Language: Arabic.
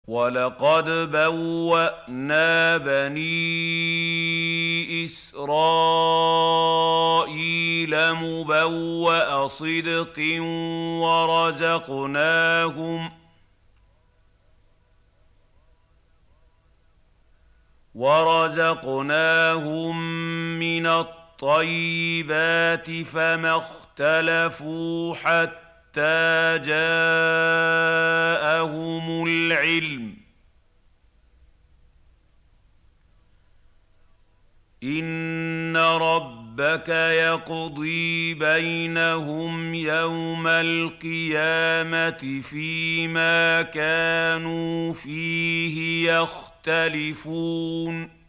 وَلَقَدْ بَوَّأْنَا بَنِي إِسْرَائِيلَ مُبَوَّأَ صِدْقٍ وَرَزَقْنَاهُم مِّنَ الطَّيِّبَاتِ فَمَا اخْتَلَفُوا حَتَّىٰ جَاءَهُمُ الْعِلْمُ ۚ إِنَّ رَبَّكَ يَقْضِي بَيْنَهُمْ يَوْمَ الْقِيَامَةِ فِيمَا كَانُوا فِيهِ يَخْتَلِفُونَ